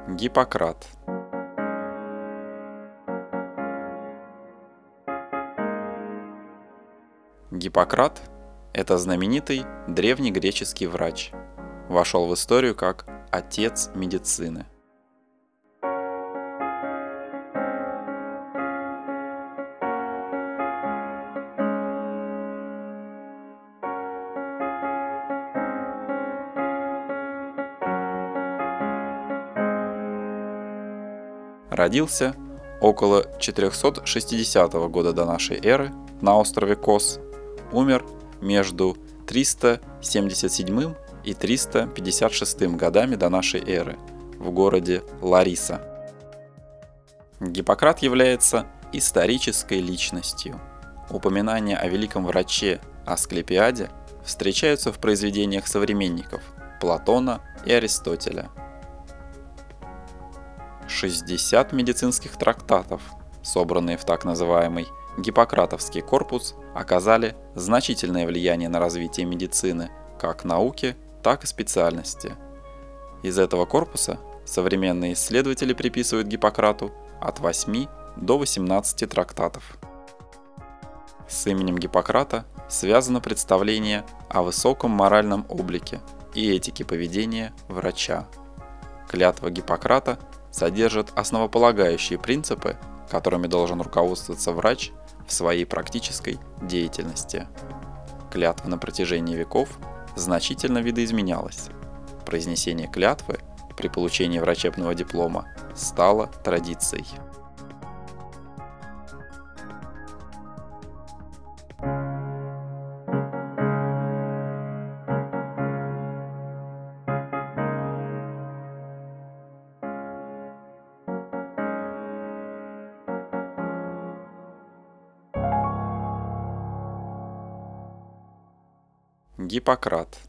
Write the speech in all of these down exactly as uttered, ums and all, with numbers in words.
Гиппократ. Гиппократ – это знаменитый древнегреческий врач. Вошел в историю как отец медицины. Родился около четырехсот шестидесятого года до нашей эры на острове Кос, умер между триста семьдесят седьмым и триста пятьдесят шестым годами до нашей эры в городе Лариса. Гиппократ является исторической личностью. Упоминания о великом враче Асклепиаде встречаются в произведениях современников Платона и Аристотеля. шестьдесят медицинских трактатов, собранные в так называемый Гиппократовский корпус, оказали значительное влияние на развитие медицины как науки, так и специальности. Из этого корпуса современные исследователи приписывают Гиппократу от восьми до восемнадцати трактатов. С именем Гиппократа связано представление о высоком моральном облике и этике поведения врача. Клятва Гиппократа содержит основополагающие принципы, которыми должен руководствоваться врач в своей практической деятельности. Клятва на протяжении веков значительно видоизменялась. Произнесение клятвы при получении врачебного диплома стало традицией. Гиппократ.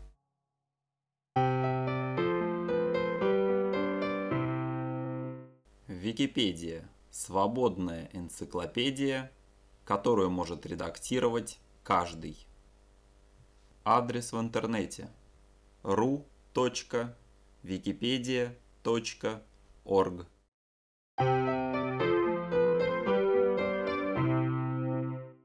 Википедия – свободная энциклопедия, которую может редактировать каждый. Адрес в интернете ру точка википедия точка орг.